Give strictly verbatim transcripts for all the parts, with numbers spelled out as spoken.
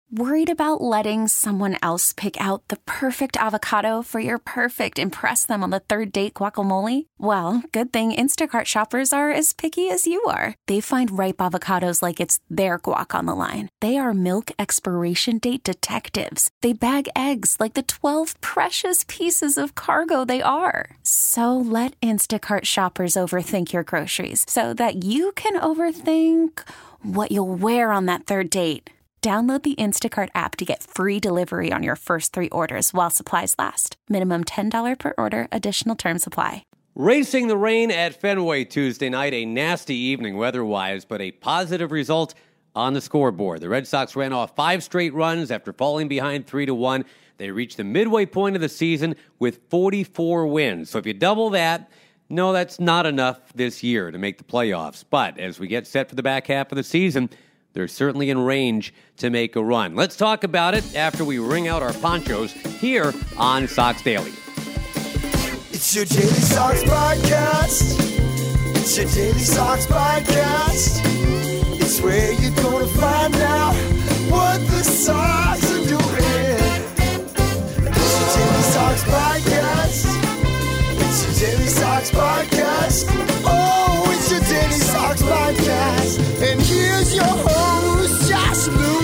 Worried about letting someone else pick out the perfect avocado for your perfect impress them on the third date guacamole? Well, good thing Instacart shoppers are as picky as you are. They find ripe avocados like it's their guac on the line. They are milk expiration date detectives. They bag eggs like the twelve precious pieces of cargo they are. So let Instacart shoppers overthink your groceries so that you can overthink what you'll wear on that third date. Download the Instacart app to get free delivery on your first three orders while supplies last. Minimum ten dollars per order. Additional terms apply. Racing the rain at Fenway Tuesday night. A nasty evening weather-wise, but a positive result on the scoreboard. The Red Sox ran off five straight runs after falling behind three to one. They reached the midway point of the season with forty-four wins. So if you double that, no, that's not enough this year to make the playoffs. But as we get set for the back half of the season, they're certainly in range to make a run. Let's talk about it after we wring out our ponchos here on Sox Daily. It's your Daily Sox podcast. It's your Daily Sox podcast. It's where you're going to find out what the Sox are doing. It's your Daily Sox podcast. It's your Daily Sox podcast. Oh, it's your Daily Sox podcast. And here's your host, Josh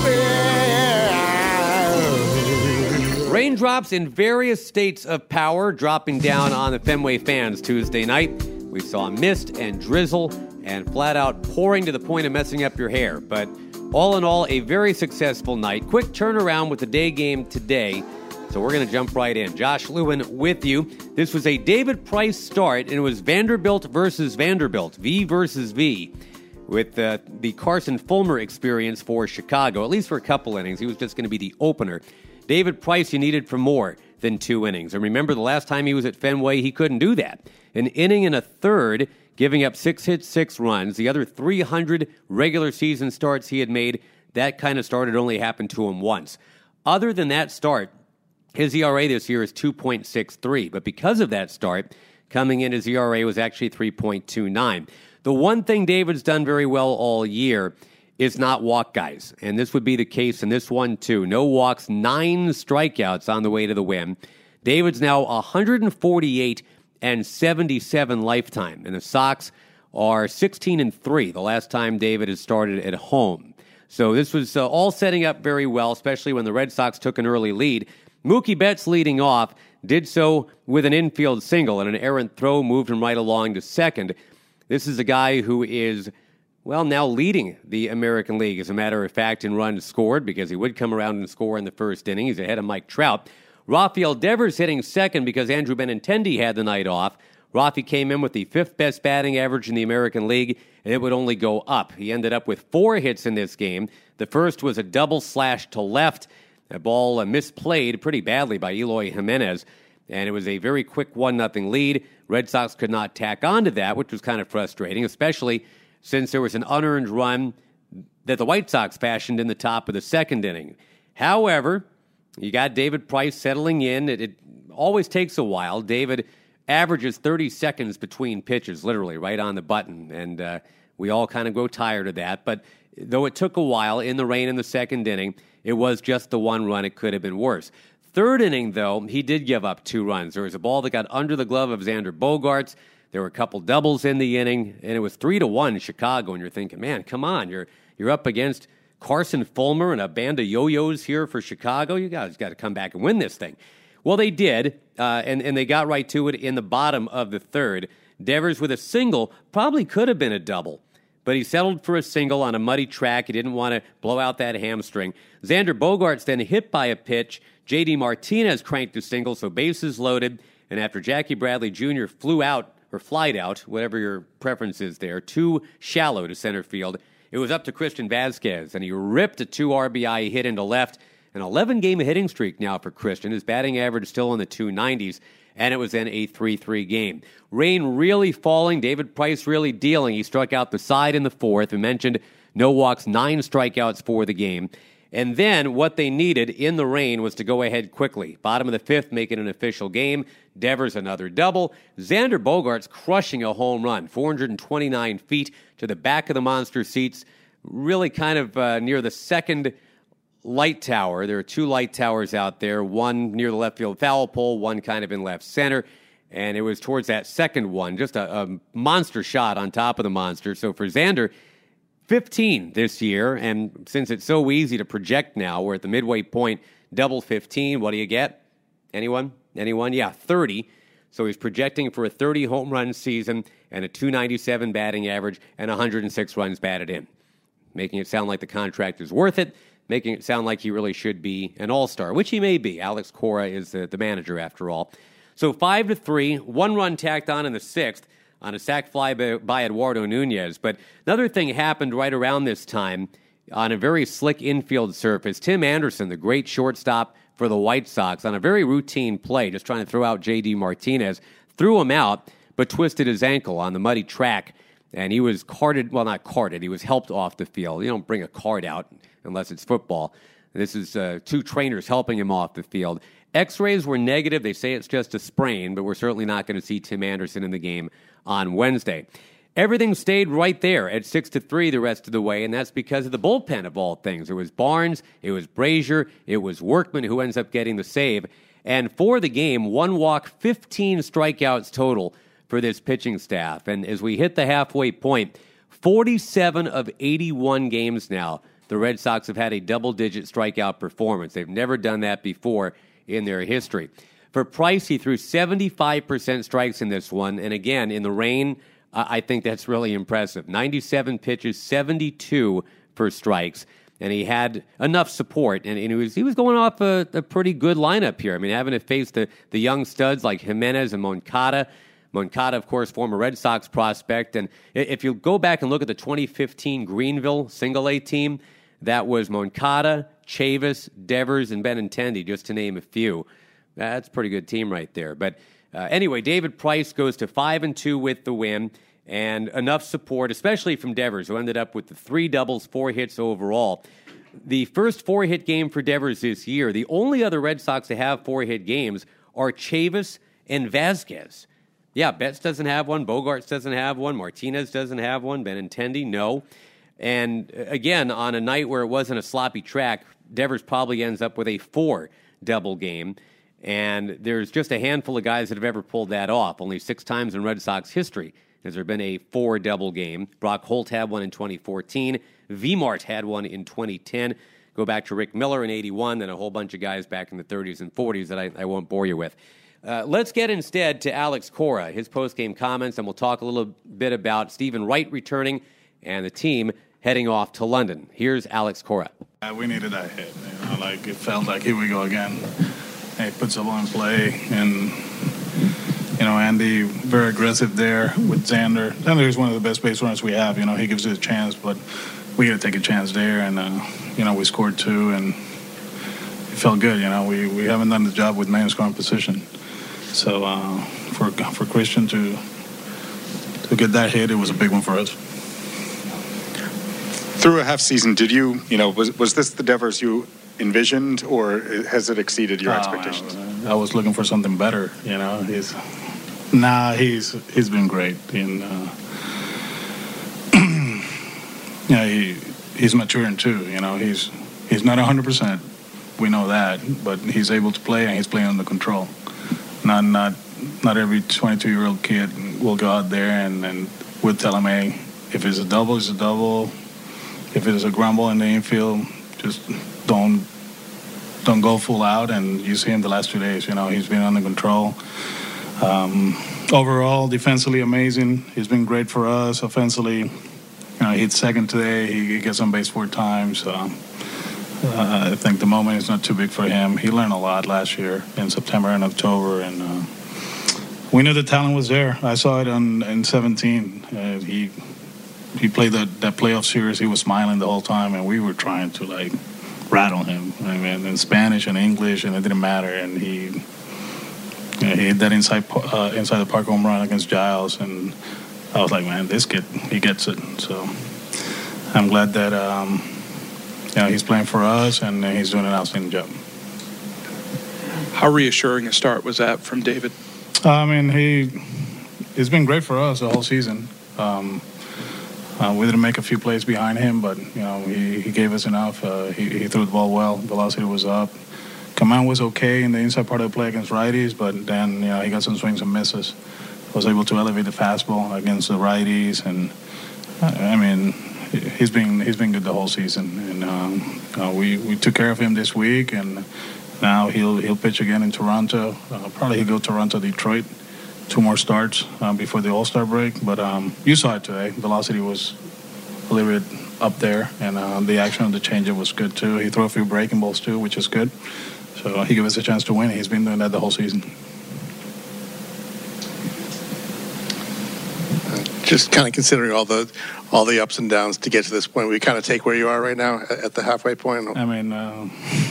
Lewin. Raindrops in various states of power dropping down on the Fenway fans Tuesday night. We saw mist and drizzle and flat out pouring to the point of messing up your hair. But all in all, a very successful night. Quick turnaround with the day game today. So we're going to jump right in. Josh Lewin with you. This was a David Price start, and it was Vanderbilt versus Vanderbilt, V versus V, with uh, the Carson Fulmer experience for Chicago, at least for a couple innings. He was just going to be the opener. David Price, you needed for more than two innings. And remember, the last time he was at Fenway, he couldn't do that. An inning and a third, giving up six hits, six runs. The other three hundred regular season starts he had made, that kind of start had only happened to him once. Other than that start, his E R A this year is two point six three, but because of that start, coming in, his E R A was actually three point two nine. The one thing David's done very well all year is not walk guys, and this would be the case in this one too. No walks, nine strikeouts on the way to the win. David's now one forty-eight and seventy-seven lifetime, and the Sox are sixteen and three the last time David has started at home. So this was uh, all setting up very well, especially when the Red Sox took an early lead. Mookie Betts leading off, did so with an infield single, and an errant throw moved him right along to second. This is a guy who is, well, now leading the American League, as a matter of fact, in runs scored, because he would come around and score in the first inning. He's ahead of Mike Trout. Rafael Devers hitting second because Andrew Benintendi had the night off. Rafi came in with the fifth best batting average in the American League, and it would only go up. He ended up with four hits in this game. The first was a double slash to left. A ball uh, misplayed pretty badly by Eloy Jimenez, and it was a very quick one nothing lead. Red Sox could not tack on to that, which was kind of frustrating, especially since there was an unearned run that the White Sox fashioned in the top of the second inning. However, you got David Price settling in. It, it always takes a while. David averages thirty seconds between pitches, literally, right on the button, and uh, we all kind of grow tired of that. But though it took a while in the rain in the second inning, it was just the one run. It could have been worse. Third inning, though, he did give up two runs. There was a ball that got under the glove of Xander Bogaerts. There were a couple doubles in the inning, and it was three to one Chicago. And you're thinking, man, come on, you're you're up against Carson Fulmer and a band of yo-yos here for Chicago. You guys got to come back and win this thing. Well, they did, uh, and and they got right to it in the bottom of the third. Devers with a single probably could have been a double, but he settled for a single on a muddy track. He didn't want to blow out that hamstring. Xander Bogaerts then hit by a pitch. J D Martinez cranked a single, so bases loaded. And after Jackie Bradley Junior flew out, or flied out, whatever your preference is there, too shallow to center field, it was up to Christian Vasquez, and he ripped a two R B I hit into left. An eleven-game hitting streak now for Christian. His batting average is still in the two nineties, and it was in a three three game. Rain really falling, David Price really dealing. He struck out the side in the fourth. We mentioned no walks, nine strikeouts for the game. And then what they needed in the rain was to go ahead quickly. Bottom of the fifth, make it an official game. Devers another double. Xander Bogaerts crushing a home run, four hundred twenty-nine feet to the back of the monster seats, really kind of uh, near the second light tower. There are two light towers out there, one near the left field foul pole, one kind of in left center. And it was towards that second one, just a, a monster shot on top of the monster. So for Xander, fifteen this year. And since it's so easy to project now, we're at the midway point, double fifteen. What do you get? Anyone? Anyone? Yeah, thirty. So he's projecting for a thirty home run season and a two ninety-seven batting average and one hundred six runs batted in. Making it sound like the contract is worth it, making it sound like he really should be an all-star, which he may be. Alex Cora is the, the manager after all. So five to three, one run tacked on in the sixth on a sac fly by, by Eduardo Nunez. But another thing happened right around this time on a very slick infield surface. Tim Anderson, the great shortstop for the White Sox, on a very routine play, just trying to throw out J D Martinez, threw him out, but twisted his ankle on the muddy track. And he was carted, well, not carted, he was helped off the field. You don't bring a cart out unless it's football. This is uh, two trainers helping him off the field. X-rays were negative. They say it's just a sprain, but we're certainly not going to see Tim Anderson in the game on Wednesday. Everything stayed right there at six to three the rest of the way, and that's because of the bullpen of all things. It was Barnes, it was Brazier, it was Workman who ends up getting the save. And for the game, one walk, fifteen strikeouts total for this pitching staff. And as we hit the halfway point, forty-seven of eighty-one games now, the Red Sox have had a double-digit strikeout performance. They've never done that before in their history. For Price, he threw seventy-five percent strikes in this one. And again, in the rain, uh, I think that's really impressive. ninety-seven pitches, seventy-two for strikes. And he had enough support. And, and he, was, he was going off a, a pretty good lineup here. I mean, having to face the, the young studs like Jimenez and Moncada. Moncada, of course, former Red Sox prospect. And if you go back and look at the twenty fifteen Greenville single-A team, that was Moncada, Chavis, Devers, and Benintendi, just to name a few. That's a pretty good team right there. But uh, anyway, David Price goes to five and two with the win, and enough support, especially from Devers, who ended up with the three doubles, four hits overall. The first four-hit game for Devers this year, the only other Red Sox to have four-hit games are Chavis and Vasquez. Yeah, Betts doesn't have one, Bogarts doesn't have one, Martinez doesn't have one, Benintendi, no. And again, on a night where it wasn't a sloppy track, Devers probably ends up with a four-double game. And there's just a handful of guys that have ever pulled that off. Only six times in Red Sox history has there been a four-double game. Brock Holt had one in twenty fourteen. V-Mart had one in twenty ten. Go back to Rick Miller in eighty-one, then a whole bunch of guys back in the thirties and forties that I, I won't bore you with. Uh, let's get instead to Alex Cora, his post-game comments, and we'll talk a little bit about Stephen Wright returning and the team heading off to London. Here's Alex Cora. Uh, we needed that hit. You know, like it felt like here we go again. He puts a ball in play, and you know Andy very aggressive there with Xander. Xander is one of the best base runners we have. You know he gives it a chance, but we got to take a chance there, and uh, you know we scored two, and it felt good. You know we, we haven't done the job with man scoring position, so uh, for for Christian to to get that hit, it was a big one for us. Through a half season, did you, you know, was was this the Devers you envisioned, or has it exceeded your oh, expectations? I, I was looking for something better, you know. He's, nah, he's he's been great. And, uh, yeah, he he's maturing too, you know. He's he's not one hundred percent. We know that, but he's able to play, and he's playing under control. Not not not every twenty-two-year-old kid will go out there and, and we'll tell him, hey, if it's a double, it's a double. If it is a grumble in the infield, just don't don't go full out. And you see him the last two days. You know, he's been under control. Um, overall, defensively amazing. He's been great for us. Offensively, you know, he hit second today. He, he gets on base four times. So, uh, I think the moment is not too big for him. He learned a lot last year in September and October, and uh, we knew the talent was there. I saw it on in seventeen. Uh, he. He played that, that playoff series. He was smiling the whole time, and we were trying to, like, rattle him. I mean, in Spanish and English, and it didn't matter. And he, you know, he hit that inside uh, inside the park home run against Giles, and I was like, man, this kid, he gets it. So I'm glad that um, you know, he's playing for us, and he's doing an outstanding job. How reassuring a start was that from David? I mean, he he's been great for us the whole season. Um, Uh, we didn't make a few plays behind him, but you know he, he gave us enough. Uh, he, he threw the ball well. Velocity was up. Command was okay in the inside part of the play against righties, but then you know he got some swings and misses. Was able to elevate the fastball against the righties, and uh, I mean he's been he's been good the whole season. And um, uh, we we took care of him this week, and now he'll he'll pitch again in Toronto. Uh, probably he'll go Toronto, Detroit. Two more starts uh, before the All-Star break, but um, you saw it today. Velocity was a little bit up there, and uh, the action of the changeup was good too. He threw a few breaking balls too, which is good. So he gave us a chance to win. He's been doing that the whole season. Just kind of considering all the all the ups and downs to get to this point, we kind of take where you are right now at the halfway point. I mean. Uh,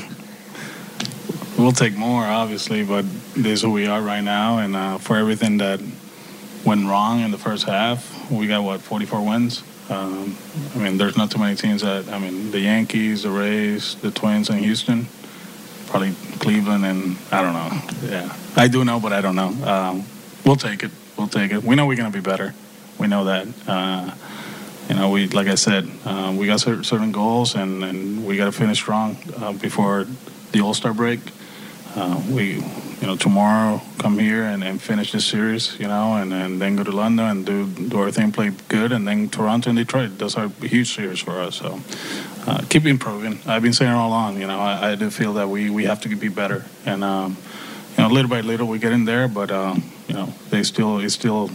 We'll take more, obviously, but this is who we are right now. And uh, for everything that went wrong in the first half, we got, what, forty-four wins? Um, I mean, there's not too many teams that, I mean, the Yankees, the Rays, the Twins, and Houston, probably Cleveland, and I don't know. Yeah, I do know, but I don't know. Um, we'll take it. We'll take it. We know we're going to be better. We know that. Uh, you know, we, like I said, uh, we got certain goals, and, and we got to finish strong uh, before the All-Star break. Uh, we, you know, tomorrow come here and, and finish this series, you know, and, and then go to London and do, do our thing, play good, and then Toronto and Detroit. Those are huge series for us. So uh, keep improving. I've been saying all along, you know, I, I do feel that we, we have to be better. And, um, you know, little by little we get in there, but, uh, you know, they still, it's still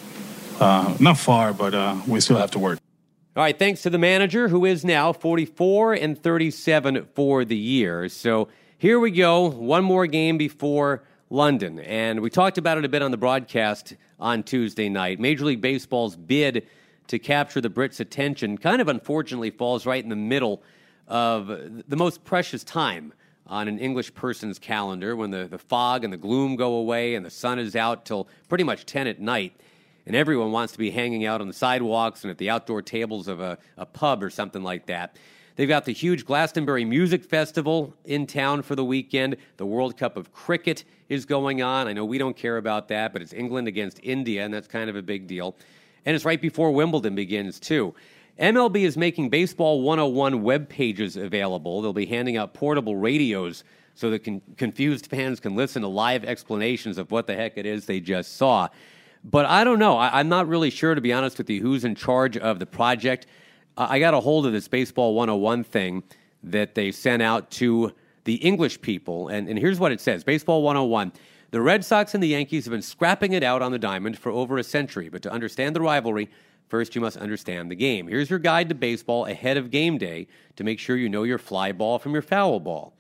uh, not far, but uh, we still have to work. All right, thanks to the manager, who is now forty-four and thirty-seven for the year. So here we go, one more game before London. And we talked about it a bit on the broadcast on Tuesday night. Major League Baseball's bid to capture the Brits' attention kind of unfortunately falls right in the middle of the most precious time on an English person's calendar, when the, the fog and the gloom go away and the sun is out till pretty much ten at night. And everyone wants to be hanging out on the sidewalks and at the outdoor tables of a, a pub or something like that. They've got the huge Glastonbury Music Festival in town for the weekend. The World Cup of Cricket is going on. I know we don't care about that, but it's England against India, and that's kind of a big deal. And it's right before Wimbledon begins, too. M L B is making Baseball one oh one web pages available. They'll be handing out portable radios so that con- confused fans can listen to live explanations of what the heck it is they just saw. But I don't know. I- I'm not really sure, to be honest with you, who's in charge of the project. I got a hold of this Baseball one oh one thing that they sent out to the English people, and, and here's what it says. Baseball one oh one. The Red Sox and the Yankees have been scrapping it out on the diamond for over a century, but to understand the rivalry, first you must understand the game. Here's your guide to baseball ahead of game day to make sure you know your fly ball from your foul ball.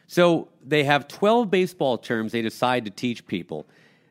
So they have twelve baseball terms they decide to teach people.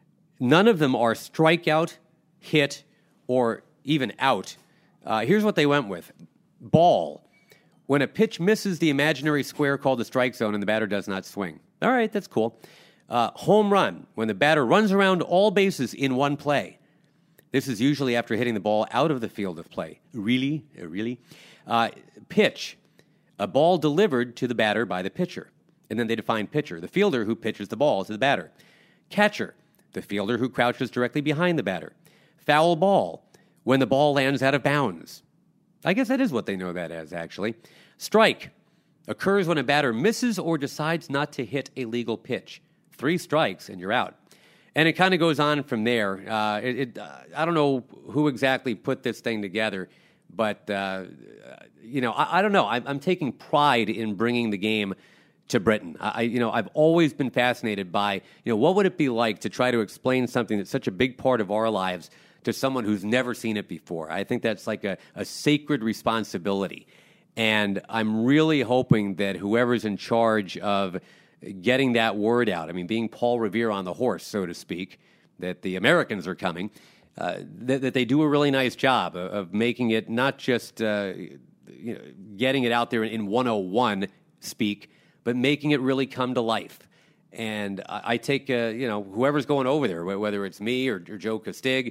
None of them are strikeout, hit, or even out. Uh, here's what they went with. Ball. When a pitch misses the imaginary square called the strike zone and the batter does not swing. All right, that's cool. Uh, home run. When the batter runs around all bases in one play. This is usually after hitting the ball out of the field of play. Really? Really? Uh, pitch. A ball delivered to the batter by the pitcher. And then they define pitcher. The fielder who pitches the ball to the batter. Catcher. The fielder who crouches directly behind the batter. Foul ball. When the ball lands out of bounds. I guess that is what they know that as, actually. Strike occurs when a batter misses or decides not to hit a legal pitch. Three strikes and you're out. And it kind of goes on from there. Uh, it, it, uh, I don't know who exactly put this thing together, but, uh, you know, I, I don't know. I'm, I'm taking pride in bringing the game to Britain. I, you know, I've always been fascinated by, you know, what would it be like to try to explain something that's such a big part of our lives to someone who's never seen it before. I think that's like a, a sacred responsibility. And I'm really hoping that whoever's in charge of getting that word out, I mean, being Paul Revere on the horse, so to speak, that the Americans are coming, uh, that, that they do a really nice job of, of making it not just uh, you know, getting it out there in one oh one speak, but making it really come to life. And I, I take, uh, you know, whoever's going over there, whether it's me or, or Joe Castig,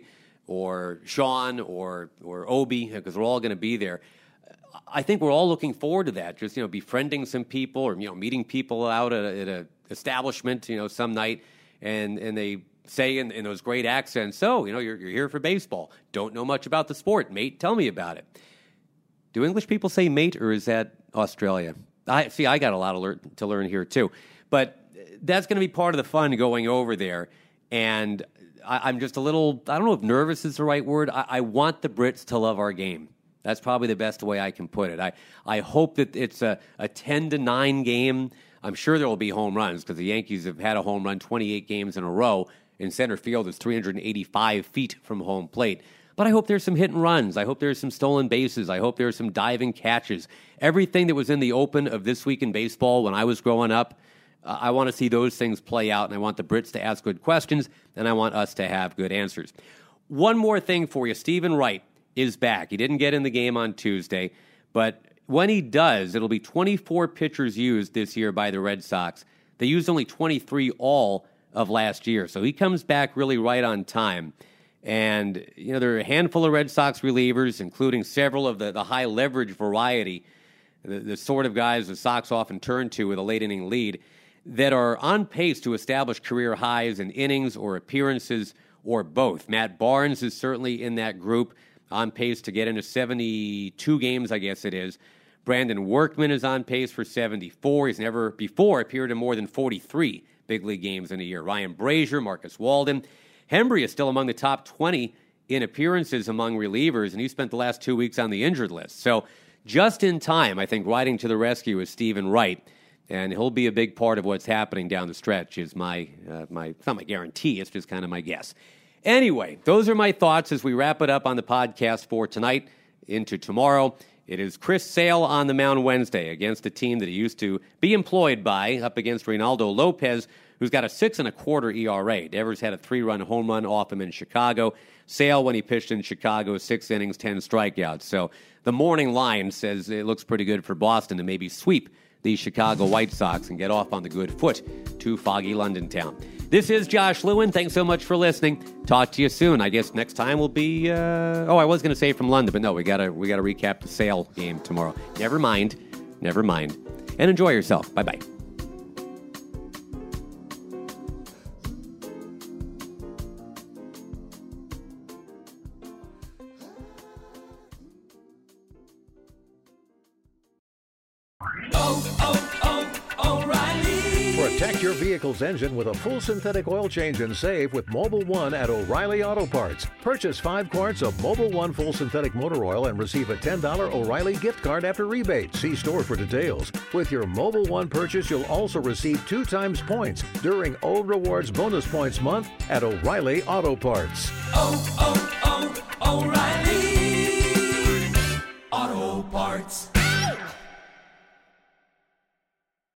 or Sean, or or Obi, because we're all going to be there. I think we're all looking forward to that. Just, you know, befriending some people, or, you know, meeting people out at a, at a establishment, you know, some night, and and they say in, in those great accents, so, you know, you're, you're here for baseball. Don't know much about the sport. Mate, tell me about it. Do English people say mate, or is that Australia? I see, I got a lot to learn, to learn here, too. But that's going to be part of the fun going over there. And I, I'm just a little, I don't know if nervous is the right word. I, I want the Brits to love our game. That's probably the best way I can put it. I, I hope that it's a, a ten to nine game. I'm sure there will be home runs because the Yankees have had a home run twenty-eight games in a row. In center field is three hundred eighty-five feet from home plate. But I hope there's some hit and runs. I hope there's some stolen bases. I hope there's some diving catches. Everything that was in the open of This Week in Baseball when I was growing up, uh, I want to see those things play out, and I want the Brits to ask good questions, and I want us to have good answers. One more thing for you. Stephen Wright is back. He didn't get in the game on Tuesday, but when he does, it'll be twenty-four pitchers used this year by the Red Sox. They used only twenty-three all of last year, so he comes back really right on time. And, you know, there are a handful of Red Sox relievers, including several of the, the high-leverage variety, the, the sort of guys the Sox often turn to with a late-inning lead, that are on pace to establish career highs in innings or appearances or both. Matt Barnes is certainly in that group, on pace to get into seventy-two games, I guess it is. Brandon Workman is on pace for seventy-four. He's never before appeared in more than forty-three big league games in a year. Ryan Brazier, Marcus Walden. Hembree is still among the top twenty in appearances among relievers, and he spent the last two weeks on the injured list. So just in time, I think, riding to the rescue is Stephen Wright, and he'll be a big part of what's happening down the stretch is my, uh, my it's not my guarantee, it's just kind of my guess. Anyway, those are my thoughts as we wrap it up on the podcast for tonight into tomorrow. It is Chris Sale on the mound Wednesday against a team that he used to be employed by, up against Reynaldo Lopez, who's got a six and a quarter E R A. Devers had a three-run home run off him in Chicago. Sale, when he pitched in Chicago, six innings, ten strikeouts. So the morning line says it looks pretty good for Boston to maybe sweep the Chicago White Sox and get off on the good foot to foggy London town. This is Josh Lewin. Thanks so much for listening. Talk to you soon. I guess next time will be, uh, oh, I was going to say from London, but no, we got to we got to recap the Sale game tomorrow. Never mind. Never mind. And enjoy yourself. Bye-bye. Protect your vehicle's engine with a full synthetic oil change and save with Mobil one at O'Reilly Auto Parts. Purchase five quarts of Mobil one full synthetic motor oil and receive a ten dollars O'Reilly gift card after rebate. See store for details. With your Mobil one purchase, you'll also receive two times points during O Rewards Bonus Points Month at O'Reilly Auto Parts. Oh, oh, oh, O'Reilly.